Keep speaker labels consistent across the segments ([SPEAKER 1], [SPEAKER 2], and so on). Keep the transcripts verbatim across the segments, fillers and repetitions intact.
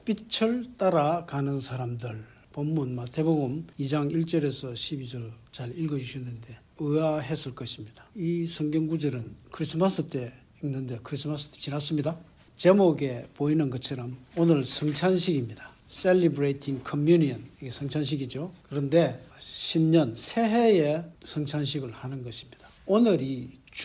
[SPEAKER 1] 빛을 따라가는 사람들. 본문 마태복음 이 장 일 절에서 십이 절 잘 읽어주셨는데 의아했을 것입니다. 이 성경 구절은 크리스마스 때 읽는데 크리스마스 때 지났습니다. 제목에 보이는 것처럼 오늘 성찬식입니다. Celebrating Communion, 이게 성찬식이죠. 그런데 신년 새해에 성찬식을 하는 것입니다. 오늘이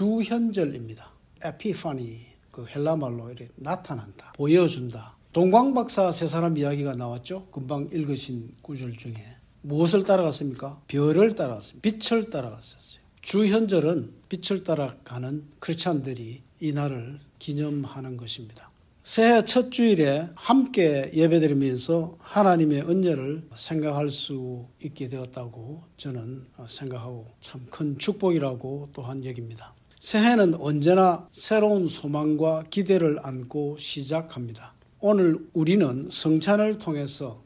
[SPEAKER 1] 주현절입니다. 에피파니, 그 헬라말로 이렇게 나타난다, 보여준다. 동광박사 세 사람 이야기가 나왔죠. 금방 읽으신 구절 중에 무엇을 따라갔습니까? 별을 따라갔습니다. 빛을 따라갔었어요. 주현절은 빛을 따라가는 크리스찬들이 이 날을 기념하는 것입니다. 새해 첫 주일에 함께 예배드리면서 하나님의 은혜를 생각할 수 있게 되었다고 저는 생각하고 참 큰 축복이라고 또한 여깁니다. 새해는 언제나 새로운 소망과 기대를 안고 시작합니다. 오늘 우리는 성찬을 통해서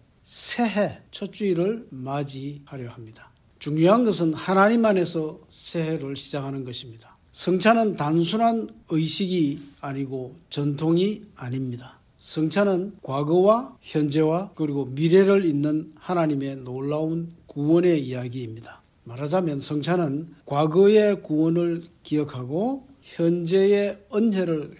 [SPEAKER 1] 새해 첫 주일을 맞이하려 합니다. 중요한 것은 하나님 안에서 새해를 시작하는 것입니다. 성찬은 단순한 의식이 아니고 전통이 아닙니다. 성찬은 과거와 현재와 그리고 미래를 잇는 하나님의 놀라운 구원의 이야기입니다. 말하자면 성찬은 과거의 구원을 기억하고 현재의 은혜를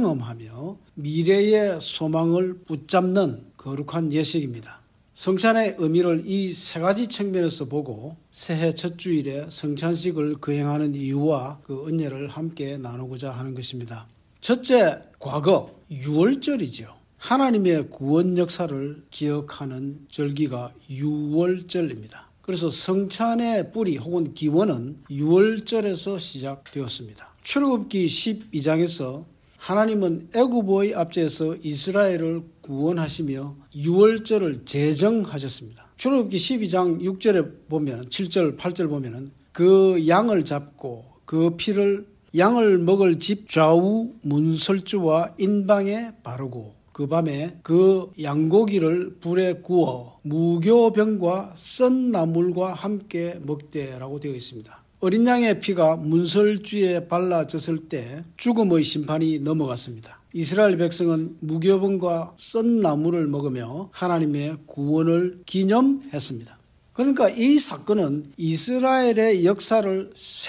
[SPEAKER 1] 경험하며 미래의 소망을 붙잡는 거룩한 예식입니다. 성찬의 의미를 이 세 가지 측면에서 보고 새해 첫 주일에 성찬식을 거행하는 이유와 그 은혜를 함께 나누고자 하는 것입니다. 첫째, 과거, 유월절이죠. 하나님의 구원 역사를 기억하는 절기가 유월절입니다. 그래서 성찬의 뿌리 혹은 기원은 유월절에서 시작되었습니다. 출애굽기 십이 장에서 하나님은 애굽의 압제에서 이스라엘을 구원하시며 유월절을 제정하셨습니다. 출애굽기 십이 장 육 절에 보면, 칠 절, 팔 절 보면 그 양을 잡고 그 피를 양을 먹을 집 좌우 문설주와 인방에 바르고 그 밤에 그 양고기를 불에 구워 무교병과 썬 나물과 함께 먹되라고 되어 있습니다. 어린 양의 피가 문설주에 발라졌을 때 죽음의 심판이 넘어갔습니다. 이스라엘 백성은 무교병과 썬 나물을 먹으며 하나님의 구원을 기념했습니다. 그러니까 이 사건은 이스라엘의 역사를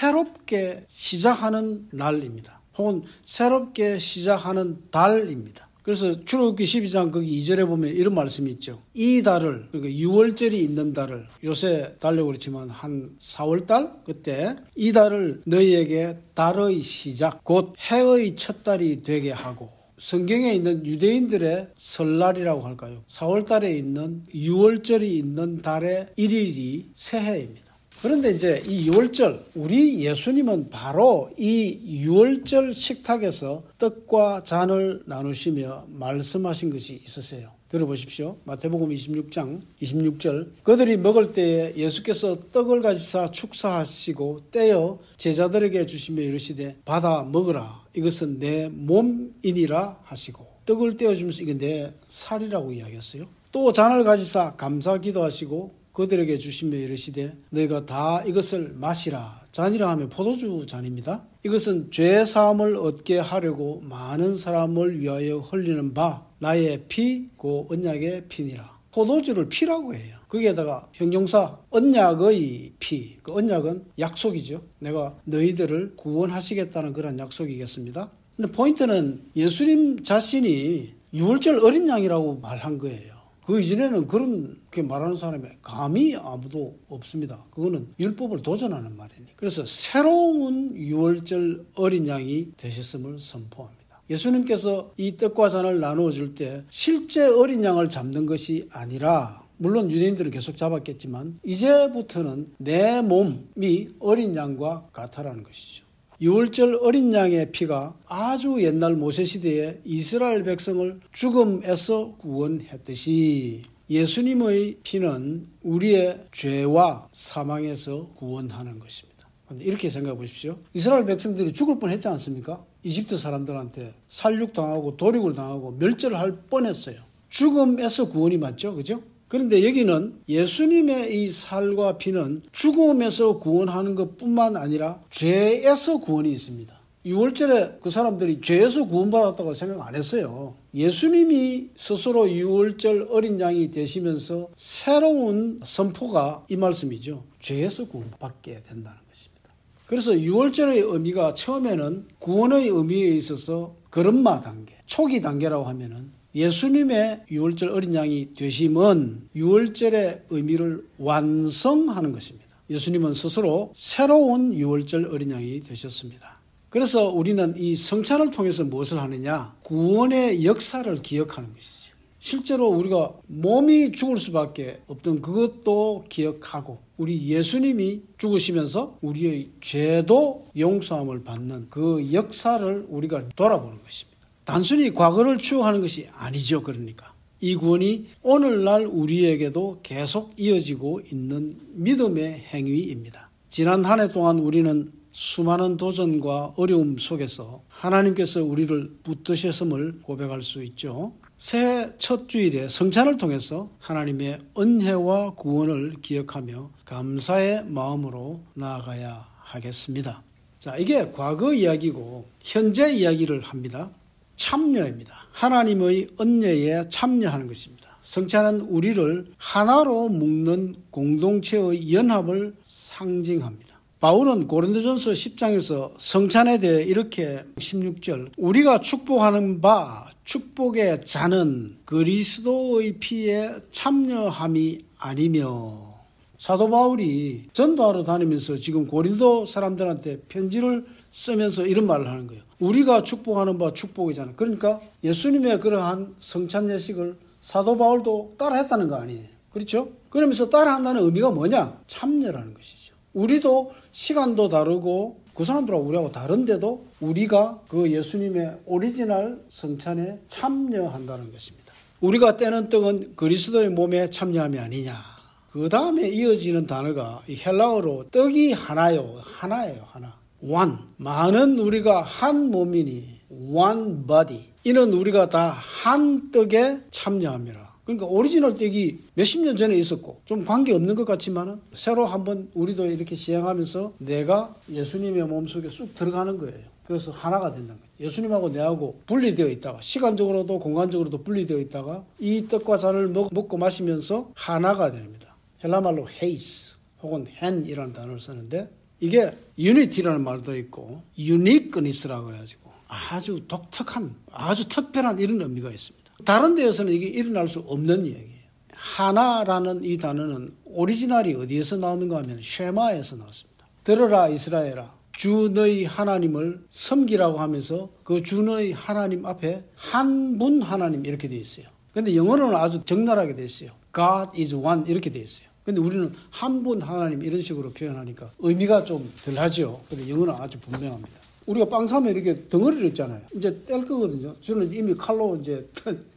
[SPEAKER 1] 새롭게 시작하는 날입니다. 혹은 새롭게 시작하는 달입니다. 그래서 출애굽기 십이 장 거기 이 절에 보면 이런 말씀이 있죠. 이 달을, 그러니까 유월절이 있는 달을, 요새 달려고 그렇지만 한 사월달 그때 이 달을 너희에게 달의 시작, 곧 해의 첫 달이 되게 하고, 성경에 있는 유대인들의 설날이라고 할까요? 사월달에 있는 유월절이 있는 달의 일 일이 새해입니다. 그런데 이제 이 유월절, 우리 예수님은 바로 이 유월절 식탁에서 떡과 잔을 나누시며 말씀하신 것이 있으세요. 들어보십시오. 마태복음 이십육 장 이십육 절. 그들이 먹을 때에 예수께서 떡을 가지사 축사하시고 떼어 제자들에게 주시며 이르시되 받아 먹으라. 이것은 내 몸이니라 하시고, 떡을 떼어주면서 이게 내 살이라고 이야기했어요. 또 잔을 가지사 감사 기도하시고 그들에게 주시며 이르시되 너희가 다 이것을 마시라. 잔이라 하면 포도주 잔입니다. 이것은 죄 사함을 얻게 하려고 많은 사람을 위하여 흘리는 바 나의 피, 고 언약의 피니라. 포도주를 피라고 해요. 거기에다가 형용사 언약의 피, 그 언약은 약속이죠. 내가 너희들을 구원하시겠다는 그런 약속이겠습니다. 근데 포인트는 예수님 자신이 유월절 어린 양이라고 말한 거예요. 그 이전에는 그렇게 말하는 사람이 감히 아무도 없습니다. 그거는 율법을 도전하는 말이니. 그래서 새로운 유월절 어린 양이 되셨음을 선포합니다. 예수님께서 이 떡과 잔을 나누어 줄 때 실제 어린 양을 잡는 것이 아니라, 물론 유대인들은 계속 잡았겠지만 이제부터는 내 몸이 어린 양과 같아라는 것이죠. 유월절 어린 양의 피가 아주 옛날 모세시대에 이스라엘 백성을 죽음에서 구원했듯이 예수님의 피는 우리의 죄와 사망에서 구원하는 것입니다. 이렇게 생각해 보십시오. 이스라엘 백성들이 죽을 뻔했지 않습니까? 이집트 사람들한테 살육당하고 도륙을 당하고 멸절할 뻔했어요. 죽음에서 구원이 맞죠? 그죠? 그런데 여기는 예수님의 이 살과 피는 죽음에서 구원하는 것뿐만 아니라 죄에서 구원이 있습니다. 유월절에 그 사람들이 죄에서 구원받았다고 생각 안 했어요. 예수님이 스스로 유월절 어린 양이 되시면서 새로운 선포가 이 말씀이죠. 죄에서 구원받게 된다는 것입니다. 그래서 유월절의 의미가 처음에는 구원의 의미에 있어서 걸음마 단계, 초기 단계라고 하면은 예수님의 유월절 어린 양이 되심은 유월절의 의미를 완성하는 것입니다. 예수님은 스스로 새로운 유월절 어린 양이 되셨습니다. 그래서 우리는 이 성찬을 통해서 무엇을 하느냐? 구원의 역사를 기억하는 것이죠. 실제로 우리가 몸이 죽을 수밖에 없던 그것도 기억하고 우리 예수님이 죽으시면서 우리의 죄도 용서함을 받는 그 역사를 우리가 돌아보는 것입니다. 단순히 과거를 추억하는 것이 아니죠. 그러니까 이 구원이 오늘날 우리에게도 계속 이어지고 있는 믿음의 행위입니다. 지난 한 해 동안 우리는 수많은 도전과 어려움 속에서 하나님께서 우리를 붙드셨음을 고백할 수 있죠. 새해 첫 주일에 성찬을 통해서 하나님의 은혜와 구원을 기억하며 감사의 마음으로 나아가야 하겠습니다. 자, 이게 과거 이야기고 현재 이야기를 합니다. 참여입니다. 하나님의 은혜에 참여하는 것입니다. 성찬은 우리를 하나로 묶는 공동체의 연합을 상징합니다. 바울은 고린도전서 십 장에서 성찬에 대해 이렇게 십육 절 우리가 축복하는 바 축복의 잔은 그리스도의 피에 참여함이 아니며 사도 바울이 전도하러 다니면서 지금 고린도 사람들한테 편지를 쓰면서 이런 말을 하는 거예요. 우리가 축복하는 바 축복이잖아요. 그러니까 예수님의 그러한 성찬 예식을 사도 바울도 따라했다는 거 아니에요. 그렇죠? 그러면서 따라한다는 의미가 뭐냐? 참여라는 것이죠. 우리도 시간도 다르고 그 사람들하고 우리하고 다른데도 우리가 그 예수님의 오리지널 성찬에 참여한다는 것입니다. 우리가 떼는 떡은 그리스도의 몸에 참여함이 아니냐. 그 다음에 이어지는 단어가 헬라어로 떡이 하나요. 하나예요. 하나. one. 많은 우리가 한 몸이니 one body. 이는 우리가 다 한 떡에 참여함이라. 그러니까 오리지널 떡이 몇십 년 전에 있었고 좀 관계없는 것 같지만 새로 한번 우리도 이렇게 시행하면서 내가 예수님의 몸속에 쑥 들어가는 거예요. 그래서 하나가 된다는 거예요. 예수님하고 내하고 분리되어 있다가 시간적으로도 공간적으로도 분리되어 있다가 이 떡과 잔을 먹고 마시면서 하나가 됩니다. 헬라말로 헤이스 혹은 헨이라는 단어를 쓰는데 이게 유니티라는 말도 있고 유니크니스라고 해가지고 아주 독특한 아주 특별한 이런 의미가 있습니다. 다른 데에서는 이게 일어날 수 없는 얘기예요. 하나라는 이 단어는 오리지널이 어디에서 나오는가 하면 쉐마에서 나왔습니다. 들어라 이스라엘아 주 너희 하나님을 섬기라고 하면서 그 주 너희 하나님 앞에 한 분 하나님 이렇게 되어 있어요. 근데 영어로는 아주 적나라하게 되어 있어요. God is one 이렇게 되어 있어요. 근데 우리는 한 분 하나님 이런 식으로 표현하니까 의미가 좀 덜하죠. 근데 영어는 아주 분명합니다. 우리가 빵 사면 이렇게 덩어리를 있잖아요. 이제 뗄 거거든요. 저는 이미 칼로 이제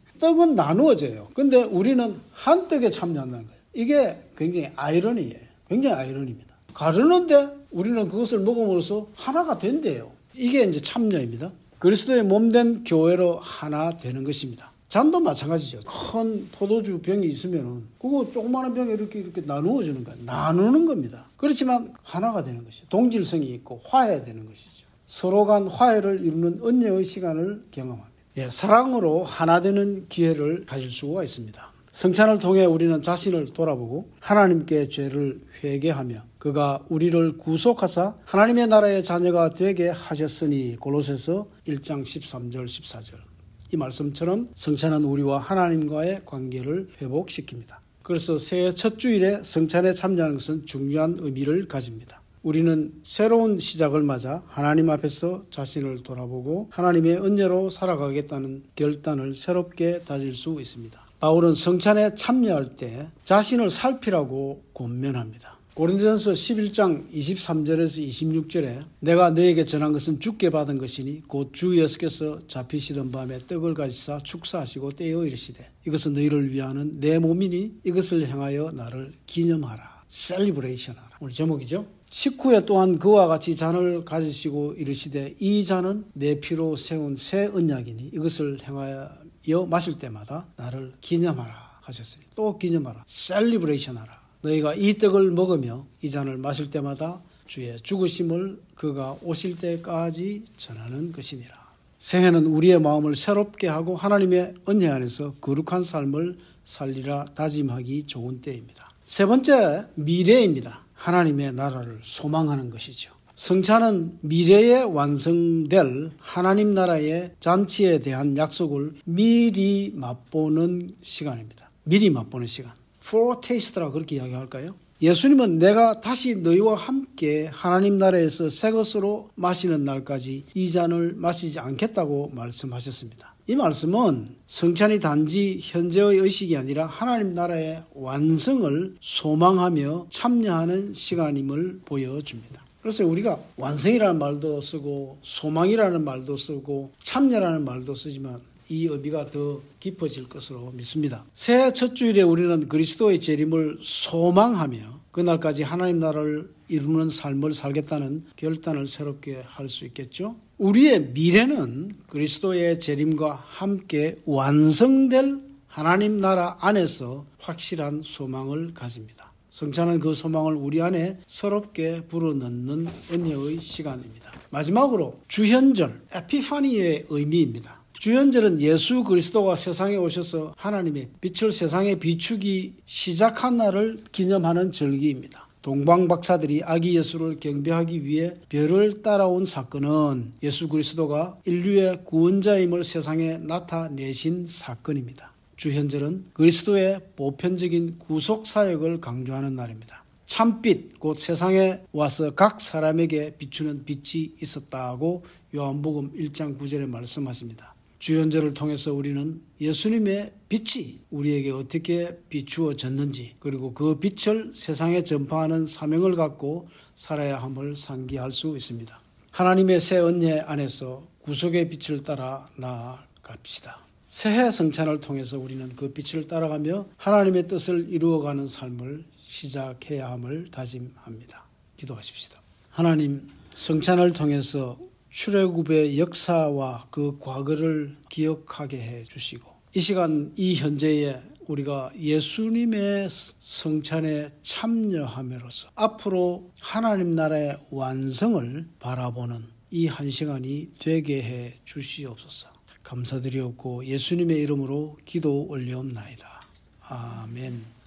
[SPEAKER 1] 떡은 나누어져요. 근데 우리는 한 떡에 참여한다는 거예요. 이게 굉장히 아이러니예요. 굉장히 아이러니입니다. 가르는데 우리는 그것을 먹음으로써 하나가 된대요. 이게 이제 참여입니다. 그리스도의 몸된 교회로 하나 되는 것입니다. 잔도 마찬가지죠. 큰 포도주 병이 있으면은 그거 조그마한 병에 이렇게 이렇게 나누어 주는 거예요. 나누는 겁니다. 그렇지만 하나가 되는 것이죠. 동질성이 있고 화해되는 것이죠. 서로 간 화해를 이루는 은혜의 시간을 경험합니다. 예, 사랑으로 하나 되는 기회를 가질 수가 있습니다. 성찬을 통해 우리는 자신을 돌아보고 하나님께 죄를 회개하며 그가 우리를 구속하사 하나님의 나라의 자녀가 되게 하셨으니 골로새서 일 장 십삼 절 십사 절 이 말씀처럼 성찬은 우리와 하나님과의 관계를 회복시킵니다. 그래서 새해 첫 주일에 성찬에 참여하는 것은 중요한 의미를 가집니다. 우리는 새로운 시작을 맞아 하나님 앞에서 자신을 돌아보고 하나님의 은혜로 살아가겠다는 결단을 새롭게 다질 수 있습니다. 바울은 성찬에 참여할 때 자신을 살피라고 권면합니다. 고린도전서 십일 장 이십삼 절에서 이십육 절에 내가 너에게 전한 것은 주께 받은 것이니 곧 주 예수께서 잡히시던 밤에 떡을 가지사 축사하시고 떼어 이르시되 이것은 너희를 위하는 내 몸이니 이것을 행하여 나를 기념하라. 셀리브레이션하라. 오늘 제목이죠. 십구 회 또한 그와 같이 잔을 가지시고 이르시되 이 잔은 내 피로 세운 새 언약이니 이것을 행하여 마실 때마다 나를 기념하라 하셨어요. 또 기념하라. 셀리브레이션하라. 너희가 이 떡을 먹으며 이 잔을 마실 때마다 주의 죽으심을 그가 오실 때까지 전하는 것이니라. 새해는 우리의 마음을 새롭게 하고 하나님의 은혜 안에서 거룩한 삶을 살리라 다짐하기 좋은 때입니다. 세 번째, 미래입니다. 하나님의 나라를 소망하는 것이죠. 성찬은 미래에 완성될 하나님 나라의 잔치에 대한 약속을 미리 맛보는 시간입니다. 미리 맛보는 시간. Foretaste라고 그렇게 이야기할까요? 예수님은 내가 다시 너희와 함께 하나님 나라에서 새 것으로 마시는 날까지 이 잔을 마시지 않겠다고 말씀하셨습니다. 이 말씀은 성찬이 단지 현재의 의식이 아니라 하나님 나라의 완성을 소망하며 참여하는 시간임을 보여줍니다. 그래서 우리가 완성이라는 말도 쓰고 소망이라는 말도 쓰고 참여라는 말도 쓰지만 이 의미가 더 깊어질 것으로 믿습니다. 새해 첫 주일에 우리는 그리스도의 재림을 소망하며 그날까지 하나님 나라를 이루는 삶을 살겠다는 결단을 새롭게 할 수 있겠죠. 우리의 미래는 그리스도의 재림과 함께 완성될 하나님 나라 안에서 확실한 소망을 가집니다. 성찬은 그 소망을 우리 안에 새롭게 불어넣는 은혜의 시간입니다. 마지막으로 주현절, 에피파니의 의미입니다. 주현절은 예수 그리스도가 세상에 오셔서 하나님의 빛을 세상에 비추기 시작한 날을 기념하는 절기입니다. 동방 박사들이 아기 예수를 경배하기 위해 별을 따라온 사건은 예수 그리스도가 인류의 구원자임을 세상에 나타내신 사건입니다. 주현절은 그리스도의 보편적인 구속 사역을 강조하는 날입니다. 참빛 곧 세상에 와서 각 사람에게 비추는 빛이 있었다고 요한복음 일 장 구 절에 말씀하십니다. 주현절을 통해서 우리는 예수님의 빛이 우리에게 어떻게 비추어졌는지 그리고 그 빛을 세상에 전파하는 사명을 갖고 살아야 함을 상기할 수 있습니다. 하나님의 새 은혜 안에서 구속의 빛을 따라 나아갑시다. 새해 성찬을 통해서 우리는 그 빛을 따라가며 하나님의 뜻을 이루어가는 삶을 시작해야 함을 다짐합니다. 기도하십시다. 하나님, 성찬을 통해서 출애굽의 역사와 그 과거를 기억하게 해 주시고 이 시간 이 현재에 우리가 예수님의 성찬에 참여함으로써 앞으로 하나님 나라의 완성을 바라보는 이 한 시간이 되게 해 주시옵소서. 감사드리옵고 예수님의 이름으로 기도 올리옵나이다. 아멘.